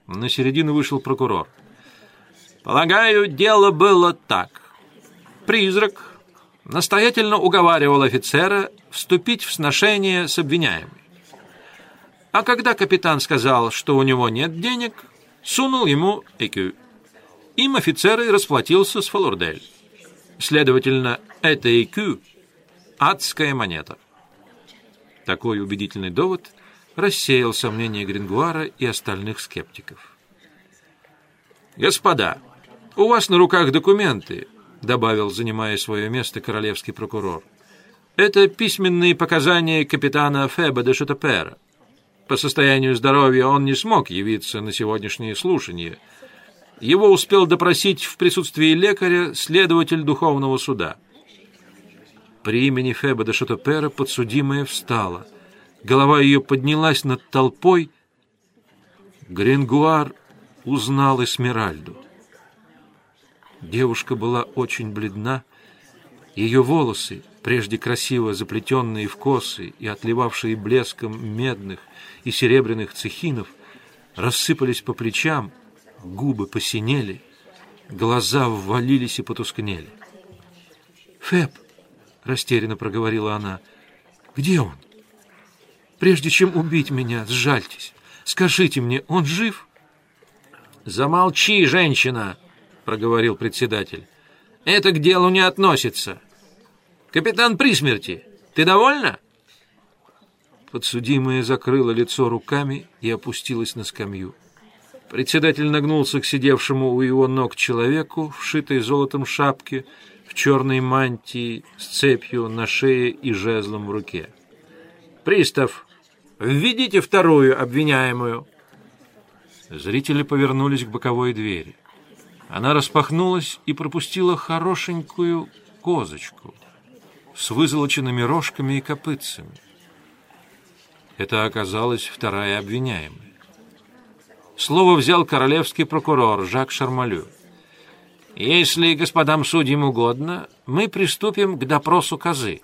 На середину вышел прокурор. «Полагаю, дело было так. Призрак настоятельно уговаривал офицера вступить в сношение с обвиняемым. А когда капитан сказал, что у него нет денег, сунул ему ЭКЮ. Им офицер и расплатился с Фалурдель. Следовательно, это ЭКЮ – адская монета». Такой убедительный довод рассеял сомнения Грингуара и остальных скептиков. «Господа, у вас на руках документы», — добавил, занимая свое место королевский прокурор. «Это письменные показания капитана Феба де Шатопера. По состоянию здоровья он не смог явиться на сегодняшнее слушание. Его успел допросить в присутствии лекаря следователь духовного суда». При имени Феба де Шатопера подсудимая встала. Голова ее поднялась над толпой. Грингуар узнал Эсмеральду. Девушка была очень бледна. Ее волосы, прежде красиво заплетенные в косы и отливавшие блеском медных и серебряных цехинов, рассыпались по плечам, губы посинели, глаза ввалились и потускнели. «Феб!» — растерянно проговорила она. «Где он? Прежде чем убить меня, сжальтесь. Скажите мне, он жив?» «Замолчи, женщина!» — проговорил председатель. «Это к делу не относится. Капитан при смерти. Ты довольна?» Подсудимая закрыла лицо руками и опустилась на скамью. Председатель нагнулся к сидевшему у его ног человеку, вшитой золотом шапке, в черной мантии, с цепью на шее и жезлом в руке. «Пристав, введите вторую обвиняемую». Зрители повернулись к боковой двери. Она распахнулась и пропустила хорошенькую козочку с вызолоченными рожками и копытцами. Это оказалась вторая обвиняемая. Слово взял королевский прокурор Жак Шармалю. «Если господам судьям угодно, мы приступим к допросу козы».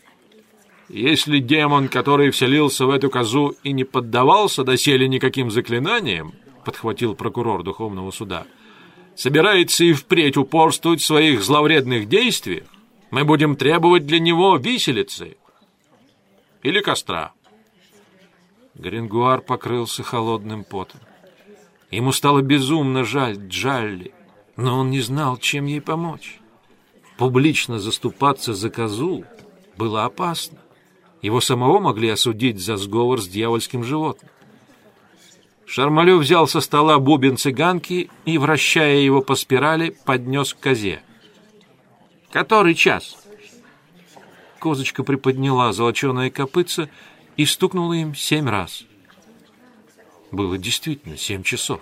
«Если демон, который вселился в эту козу и не поддавался доселе никаким заклинаниям, — подхватил прокурор духовного суда, — собирается и впредь упорствовать в своих зловредных действиях, мы будем требовать для него виселицы или костра». Грингуар покрылся холодным потом. Ему стало безумно жаль Джалли, но он не знал, чем ей помочь. Публично заступаться за козу было опасно. Его самого могли осудить за сговор с дьявольским животным. Шармалю взял со стола бубен цыганки и, вращая его по спирали, поднес к козе. «Который час?» Козочка приподняла золоченое копытце и стукнула им 7 раз. Было действительно 7 часов.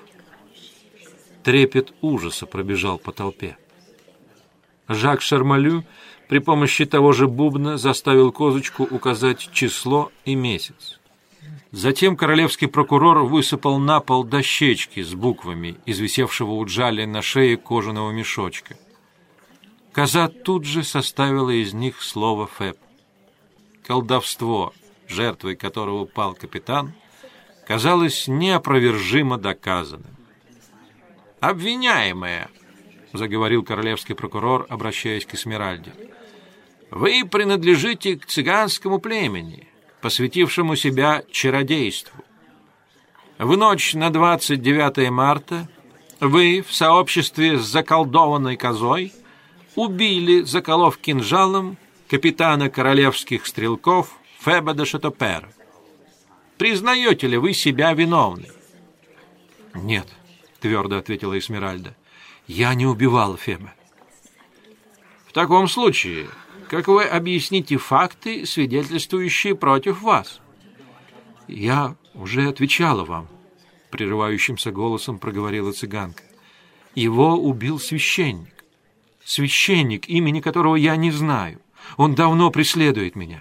Трепет ужаса пробежал по толпе. Жак Шармалю при помощи того же бубна заставил козочку указать число и месяц. Затем королевский прокурор высыпал на пол дощечки с буквами из висевшего у Джалли на шее кожаного мешочка. Коза тут же составила из них слово «феб». Колдовство, жертвой которого пал капитан, казалось неопровержимо доказанным. «Обвиняемая», — заговорил королевский прокурор, обращаясь к Эсмеральде, — «вы принадлежите к цыганскому племени, посвятившему себя чародейству. В ночь на 29 марта вы в сообществе с заколдованной козой убили, заколов кинжалом, капитана королевских стрелков Феба де Шатопера. Признаете ли вы себя виновной?» «Нет», — твердо ответила Эсмеральда, — «я не убивала Феба». «В таком случае, как вы объясните факты, свидетельствующие против вас?» «Я уже отвечала вам», — прерывающимся голосом проговорила цыганка. «Его убил священник. Священник, имени которого я не знаю. Он давно преследует меня».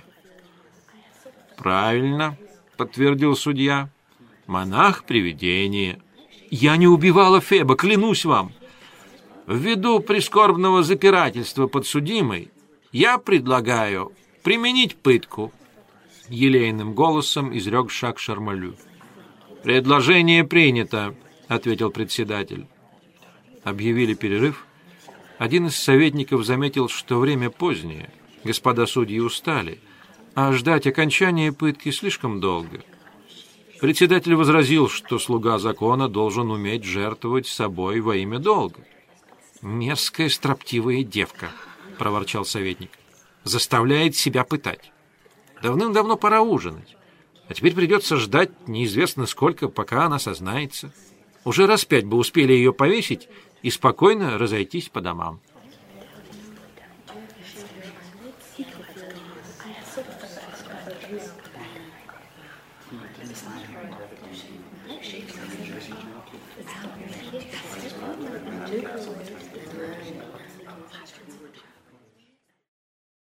«Правильно», — подтвердил судья. «Монах-привидение». «Я не убивала Феба, клянусь вам». «Ввиду прискорбного запирательства подсудимой я предлагаю применить пытку», — елейным голосом изрек Жак Шармалю. «Предложение принято», — ответил председатель. Объявили перерыв. Один из советников заметил, что время позднее, господа судьи устали, а ждать окончания пытки слишком долго. Председатель возразил, что слуга закона должен уметь жертвовать собой во имя долга. «Мерзкая строптивая девка», — проворчал советник, — «заставляет себя пытать. Давным-давно пора ужинать, а теперь придется ждать неизвестно сколько, пока она сознается. Уже раз 5 бы успели ее повесить и спокойно разойтись по домам».